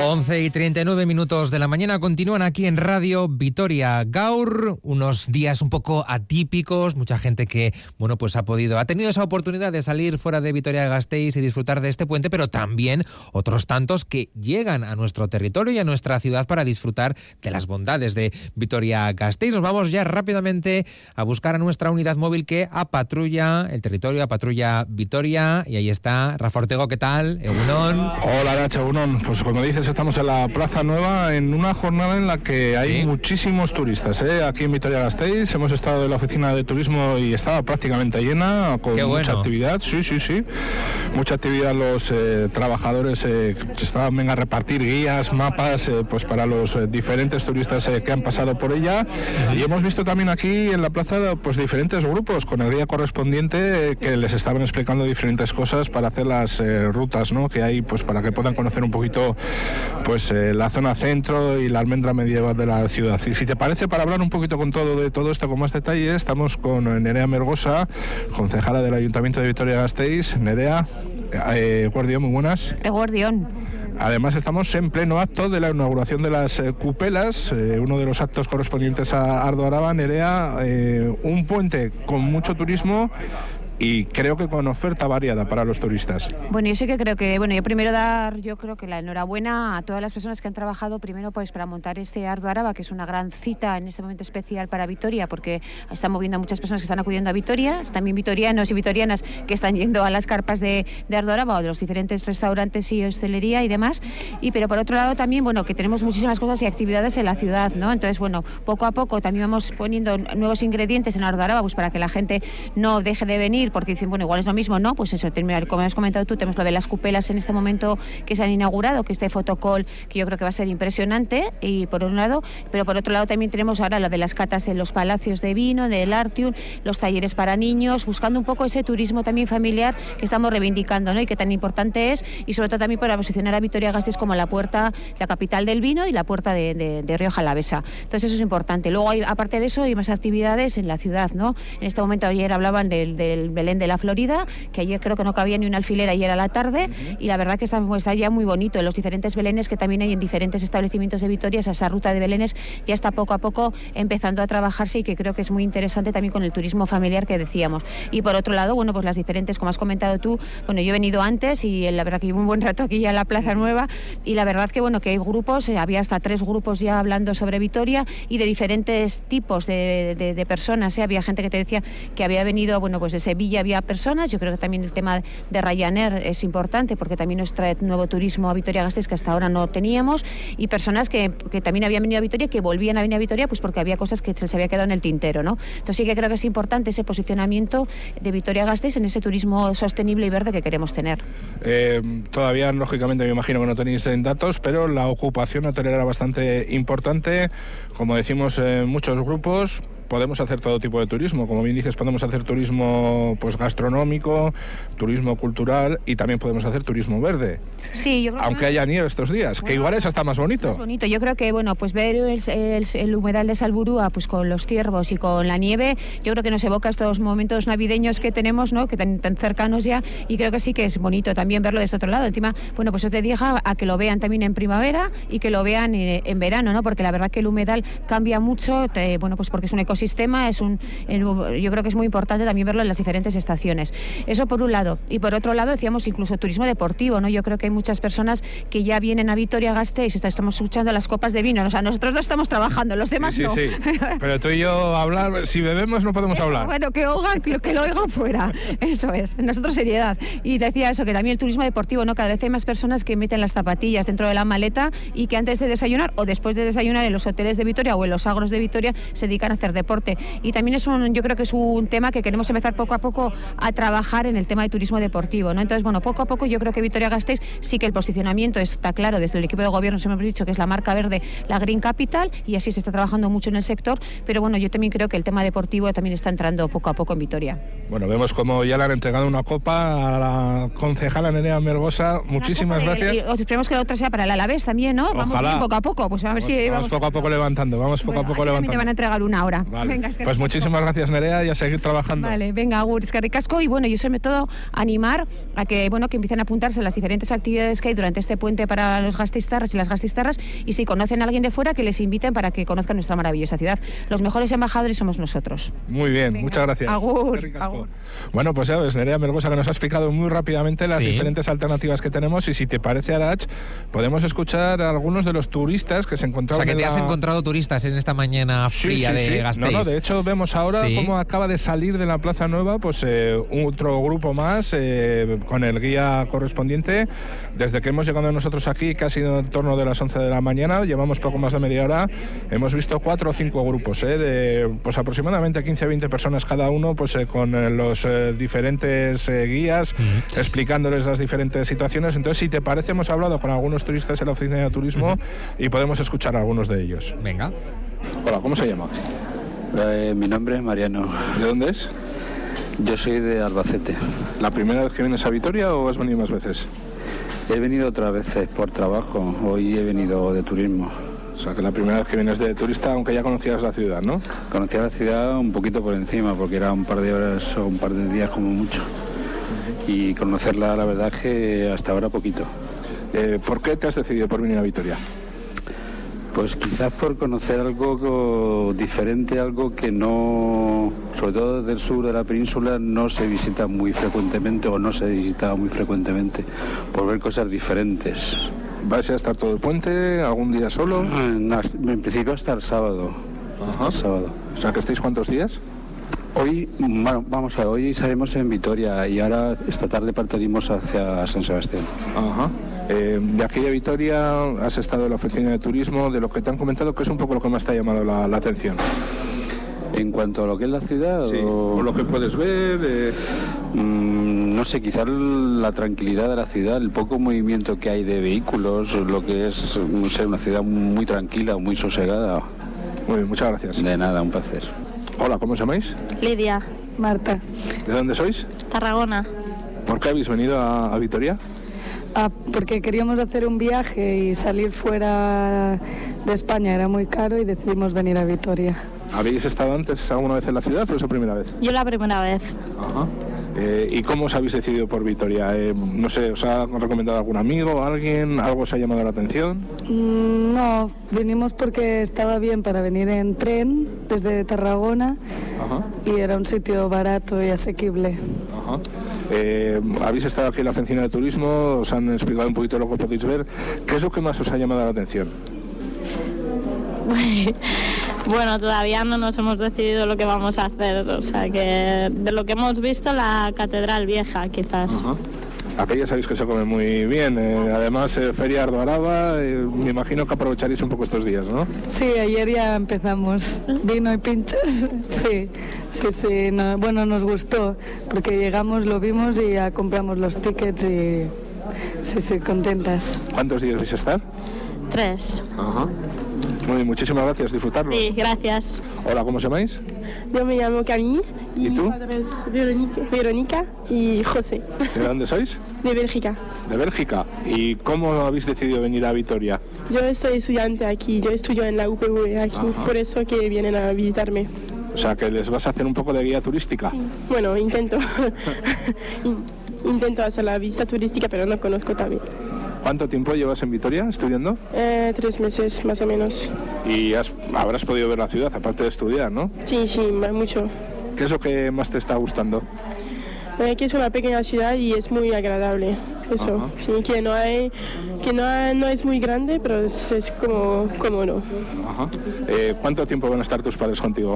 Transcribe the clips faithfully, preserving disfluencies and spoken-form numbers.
once y treinta y nueve minutos de la mañana continúan aquí en Radio Vitoria Gaur, unos días un poco atípicos, mucha gente que, bueno, pues ha podido, ha tenido esa oportunidad de salir fuera de Vitoria-Gasteiz y disfrutar de este puente, pero también otros tantos que llegan a nuestro territorio y a nuestra ciudad para disfrutar de las bondades de Vitoria-Gasteiz. Nos vamos ya rápidamente a buscar a nuestra unidad móvil que apatrulla el territorio, apatrulla Vitoria, y ahí está Rafa Ortego. ¿Qué tal? Egunon. Hola, Nacho, Egunon. Pues como dices, estamos en la Plaza Nueva en una jornada en la que hay ¿Sí? muchísimos turistas, ¿eh? Aquí en Vitoria-Gasteiz hemos estado en la oficina de turismo y estaba prácticamente llena, con Qué mucha bueno. actividad, sí, sí, sí, mucha actividad. Los eh, trabajadores eh, estaban venga, a repartir guías, mapas, eh, pues para los eh, diferentes turistas eh, que han pasado por ella. Uh-huh. Y hemos visto también aquí en la plaza pues diferentes grupos con el guía correspondiente eh, que les estaban explicando diferentes cosas para hacer las eh, rutas, ¿no? Que hay, pues para que puedan conocer un poquito pues eh, la zona centro y la almendra medieval de la ciudad. Y si te parece, para hablar un poquito con todo de todo esto con más detalle, estamos con Nerea Mergosa, concejala del Ayuntamiento de Vitoria-Gasteiz. Nerea, eh, Guardión, muy buenas. Guardión. Además estamos en pleno acto de la inauguración de las eh, cupelas, eh, uno de los actos correspondientes a Ardo Araba. Nerea, eh, un puente con mucho turismo y creo que con oferta variada para los turistas. Bueno, yo sí que creo que, bueno, yo primero dar, yo creo que la enhorabuena a todas las personas que han trabajado primero pues para montar este Ardo Araba, que es una gran cita en este momento especial para Vitoria, porque está moviendo a muchas personas que están acudiendo a Vitoria, también vitorianos y vitorianas que están yendo a las carpas de, de Ardo Araba o de los diferentes restaurantes y hostelería y demás. Y pero por otro lado también, bueno, que tenemos muchísimas cosas y actividades en la ciudad, ¿no? Entonces, bueno, poco a poco también vamos poniendo nuevos ingredientes en Ardo Araba, pues para que la gente no deje de venir, porque dicen, bueno, igual es lo mismo, ¿no? Pues eso, como has comentado tú, tenemos lo de las cupelas en este momento que se han inaugurado, que este fotocall, que yo creo que va a ser impresionante, y por un lado, pero por otro lado también tenemos ahora lo de las catas en los palacios de vino, del Artium, los talleres para niños, buscando un poco ese turismo también familiar que estamos reivindicando, ¿no? Y que tan importante es, y sobre todo también para posicionar a Vitoria-Gasteiz como la puerta, la capital del vino y la puerta de, de, de Rioja Alavesa. Entonces eso es importante. Luego hay, aparte de eso, hay más actividades en la ciudad, ¿no? En este momento ayer hablaban del, del Belén de la Florida, que ayer creo que no cabía ni una alfiler ayer a la tarde, uh-huh. y la verdad que está, está ya muy bonito en los diferentes belenes que también hay en diferentes establecimientos de Vitoria. Esa ruta de belenes ya está poco a poco empezando a trabajarse y que creo que es muy interesante también con el turismo familiar que decíamos. Y por otro lado, bueno, pues las diferentes, como has comentado tú, bueno, yo he venido antes y la verdad que llevo un buen rato aquí ya en la Plaza Nueva, y la verdad que bueno, que hay grupos, eh, había hasta tres grupos ya hablando sobre Vitoria y de diferentes tipos de, de, de personas, eh. Había gente que te decía que había venido, bueno, pues de Sevilla había personas. Yo creo que también el tema de Ryanair es importante porque también nos trae nuevo turismo a Vitoria-Gasteiz que hasta ahora no teníamos, y personas que, que también habían venido a Vitoria, que volvían a venir a Vitoria pues porque había cosas que se les había quedado en el tintero, ¿no? Entonces sí que creo que es importante ese posicionamiento de Vitoria-Gasteiz en ese turismo sostenible y verde que queremos tener. Eh, todavía, lógicamente, me imagino que no tenéis datos, pero la ocupación hotelera era bastante importante. Como decimos, eh, muchos grupos. Podemos hacer todo tipo de turismo, como bien dices, podemos hacer turismo pues gastronómico, turismo cultural, y también podemos hacer turismo verde. Sí, yo creo aunque que... haya nieve estos días, bueno, que igual es hasta más bonito. Más bonito. Yo creo que bueno, pues ver el, el, el humedal de Salburua, pues con los ciervos y con la nieve, yo creo que nos evoca estos momentos navideños que tenemos, ¿no? Que tan, tan cercanos ya, y creo que sí que es bonito también verlo de este otro lado. Encima, bueno, pues yo te digo a que lo vean también en primavera y que lo vean en, en verano, ¿no? Porque la verdad que el humedal cambia mucho, te, bueno, pues porque es un ecosistema Sistema, es un, yo creo que es muy importante también verlo en las diferentes estaciones. Eso por un lado. Y por otro lado decíamos incluso turismo deportivo, ¿no? Yo creo que hay muchas personas que ya vienen a Vitoria-Gasteiz, estamos escuchando las copas de vino, o sea, nosotros dos estamos trabajando, los demás sí, no. Sí, sí. Pero tú y yo hablar, si bebemos no podemos eso, hablar. Bueno, que oigan, que, que lo oigan fuera. Eso es. Nosotros seriedad. Y decía eso, que también el turismo deportivo, ¿no? Cada vez hay más personas que meten las zapatillas dentro de la maleta y que antes de desayunar o después de desayunar en los hoteles de Vitoria o en los agros de Vitoria se dedican a hacer deporte. Y también es un, yo creo que es un tema que queremos empezar poco a poco a trabajar en el tema de turismo deportivo, ¿no? Entonces, bueno, poco a poco yo creo que Vitoria-Gasteiz sí que el posicionamiento está claro desde el equipo de gobierno, se me hemos dicho que es la marca verde, la Green Capital, y así se está trabajando mucho en el sector, pero bueno, yo también creo que el tema deportivo también está entrando poco a poco en Vitoria. Bueno, vemos como ya le han entregado una copa a la concejala Nerea Mergosa. Muchísimas gracias. Y esperemos que la otra sea para el Alavés también, ¿no? Vamos bien poco a poco, pues a ver vamos, si vamos vamos poco a poco levantando, vamos poco bueno, a poco levantando. También te van a entregar una hora. Vale. Vale. Venga, es que pues muchísimas gracias, Nerea, y a seguir trabajando. Vale, venga, agur, es que ricasco. Y bueno, yo sobre todo animar a que, bueno, que empiecen a apuntarse a las diferentes actividades que hay durante este puente para los gasteiztarras y las gasteiztarras, y si conocen a alguien de fuera, que les inviten para que conozcan nuestra maravillosa ciudad. Los mejores embajadores somos nosotros. Muy bien, Venga. muchas gracias. Agur, agur. Bueno, pues ya ves, Nerea Melgosa, que nos ha explicado muy rápidamente las Sí. diferentes alternativas que tenemos, y si te parece, Arach, podemos escuchar a algunos de los turistas que se O encontraban sea, que en te la... has encontrado turistas en esta mañana Sí, fría sí, de sí. Gasteiz. No, no, de hecho vemos ahora Sí. cómo acaba de salir de la Plaza Nueva pues eh, otro grupo más eh, con el guía correspondiente. Desde que hemos llegado nosotros aquí, casi en torno de las once de la mañana, llevamos poco más de media hora, hemos visto cuatro o cinco grupos, eh, de pues aproximadamente quince a veinte personas cada uno, pues eh, con eh, los eh, diferentes eh, guías, uh-huh. explicándoles las diferentes situaciones. Entonces, si te parece, hemos hablado con algunos turistas en la oficina de turismo, uh-huh. y podemos escuchar a algunos de ellos. Venga. Hola, ¿cómo se llama? Eh, mi nombre es Mariano. ¿De dónde es? Yo soy de Albacete. ¿La primera vez que vienes a Vitoria o has venido más veces? He venido otras veces por trabajo, hoy he venido de turismo. O sea, que la primera vez que vienes de turista, aunque ya conocías la ciudad, ¿no? Conocía la ciudad un poquito por encima, porque era un par de horas o un par de días como mucho. Y conocerla, la verdad es que hasta ahora poquito. Eh, ¿Por qué te has decidido por venir a Vitoria? Pues quizás por conocer algo diferente, algo que no, sobre todo del sur de la península, no se visita muy frecuentemente o no se visita muy frecuentemente, por ver cosas diferentes. ¿Vais a estar todo el puente, algún día solo? En, en principio hasta el sábado. Hasta el sábado. O sea, ¿que estáis cuántos días? Hoy, bueno, vamos a ver, hoy estaremos en Vitoria y ahora esta tarde partiremos hacia San Sebastián. Ajá. Eh, de aquí a Vitoria has estado en la oficina de turismo, de lo que te han comentado, ¿qué es un poco lo que más te ha llamado la, la atención? En cuanto a lo que es la ciudad, sí, o... por lo que puedes ver, eh... mm, no sé, quizás la tranquilidad de la ciudad, el poco movimiento que hay de vehículos, lo que es, no sé, una ciudad muy tranquila, muy sosegada. Muy bien, muchas gracias. De nada, un placer. Hola, ¿cómo os llamáis? Lidia. Marta. ¿De dónde sois? Tarragona. ¿Por qué habéis venido a, a Vitoria? Ah, porque queríamos hacer un viaje y salir fuera de España era muy caro y decidimos venir a Vitoria. ¿Habéis estado antes alguna vez en la ciudad o es la primera vez? Yo la primera vez. Ajá. Eh, ¿Y cómo os habéis decidido por Vitoria? Eh, no sé, ¿os ha recomendado algún amigo, alguien? ¿Algo os ha llamado la atención? Mm, no, vinimos porque estaba bien para venir en tren desde Tarragona. Ajá. Y era un sitio barato y asequible. Ajá. Eh, habéis estado aquí en la oficina de turismo, os han explicado un poquito lo que podéis ver. ¿Qué es lo que más os ha llamado la atención? Bueno, todavía no nos hemos decidido lo que vamos a hacer, o sea que de lo que hemos visto, la Catedral Vieja, quizás. Ajá. Aquí ya sabéis que se come muy bien, eh, además eh, Feria Ardo Araba, eh, me imagino que aprovecharéis un poco estos días, ¿no? Sí, ayer ya empezamos, vino y pinchos, sí, sí, sí, no, bueno, nos gustó, porque llegamos, lo vimos y ya compramos los tickets y sí, sí, contentas. ¿Cuántos días vais a estar? Tres. Ajá. Muy bien, muchísimas gracias, disfrutarlo. Sí, gracias. Hola, ¿cómo os llamáis? Yo me llamo Camille. ¿Y, ¿Y tú? Mi padre es Verónica, Verónica y José. ¿De dónde sois? De Bélgica. De Bélgica. ¿Y cómo habéis decidido venir a Vitoria? Yo soy estudiante aquí, yo estudio en la U P V aquí, Ajá. por eso que vienen a visitarme. O sea, que les vas a hacer un poco de guía turística. Sí. Bueno, intento. intento hacer la visita turística, pero no conozco también. ¿Cuánto tiempo llevas en Vitoria estudiando? Eh, tres meses, más o menos. Y has, habrás podido ver la ciudad, aparte de estudiar, ¿no? Sí, sí, mucho. ¿Qué es lo que más te está gustando? Eh, que es una pequeña ciudad y es muy agradable. Eso, Ajá. sí, que no hay, que no, hay, no es muy grande, pero es, es como cómodo. Ajá. Eh, ¿Cuánto tiempo van a estar tus padres contigo?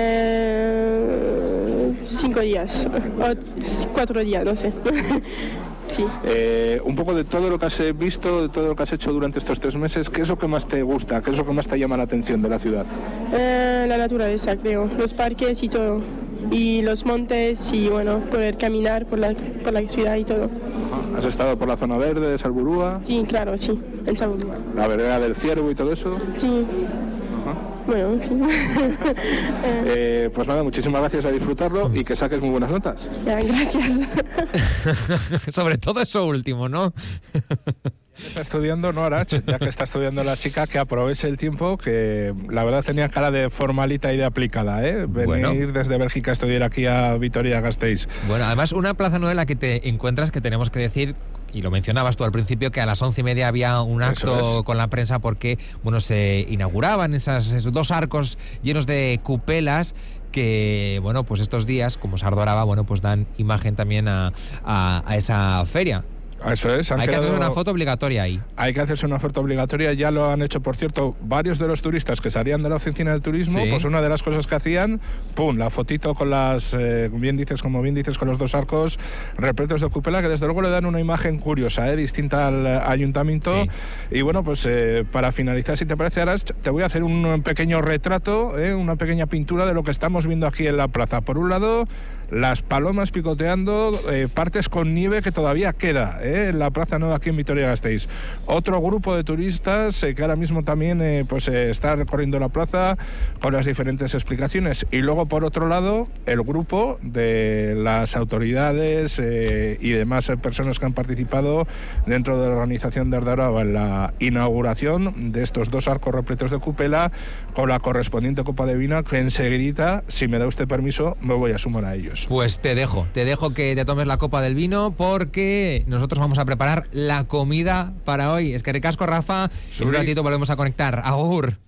Eh, cinco días, o cuatro días, no sé. Sí. Eh, un poco de todo lo que has visto, de todo lo que has hecho durante estos tres meses, ¿qué es lo que más te gusta? ¿Qué es lo que más te llama la atención de la ciudad? Eh, la naturaleza, creo, los parques y todo, y los montes y bueno, poder caminar por la, por la ciudad y todo. Ajá. ¿Has estado por la zona verde de Salburúa? Sí, claro, sí, en Salburúa. ¿La vereda del Ciervo y todo eso? Sí. Bueno, sí. eh, pues nada, muchísimas gracias, a disfrutarlo y que saques muy buenas notas. Ya, gracias. Sobre todo eso último, ¿no? Está estudiando, ¿no, Arach? Ya que está estudiando la chica, que aproveche el tiempo, que la verdad tenía cara de formalita y de aplicada, ¿eh? Venir bueno. desde Bélgica a estudiar aquí a Vitoria-Gasteiz. Bueno, además una plaza nueva en la que te encuentras, que tenemos que decir, y lo mencionabas tú al principio, que a las once y media había un acto con la prensa porque, bueno, se inauguraban esas, esos dos arcos llenos de cupelas que, bueno, pues estos días, como Sardo Araba, bueno, pues dan imagen también a, a, a esa feria. Eso es. Hay que hacer una foto obligatoria ahí. Hay que hacerse una foto obligatoria. Ya lo han hecho, por cierto, varios de los turistas que salían de la oficina de turismo. Sí. Pues una de las cosas que hacían, pum, la fotito con las, eh, bien dices, como bien dices, con los dos arcos repletos de cupela, que desde luego le dan una imagen curiosa, eh, distinta al ayuntamiento. Sí. Y bueno, pues eh, para finalizar, si te parece, Aras, te voy a hacer un pequeño retrato, eh, una pequeña pintura de lo que estamos viendo aquí en la plaza. Por un lado, las palomas picoteando, eh, partes con nieve que todavía queda, eh, en la Plaza Nueva aquí en Vitoria-Gasteiz. Otro grupo de turistas eh, que ahora mismo también eh, pues, eh, está recorriendo la plaza con las diferentes explicaciones. Y luego, por otro lado, el grupo de las autoridades eh, y demás personas que han participado dentro de la organización de Ardaraba en la inauguración de estos dos arcos repletos de cupela con la correspondiente copa de vino, que enseguidita, si me da usted permiso, me voy a sumar a ellos. Pues te dejo, te dejo que te tomes la copa del vino porque nosotros vamos a preparar la comida para hoy. Es que ricasco, Rafa, y en un ratito volvemos a conectar. Agur.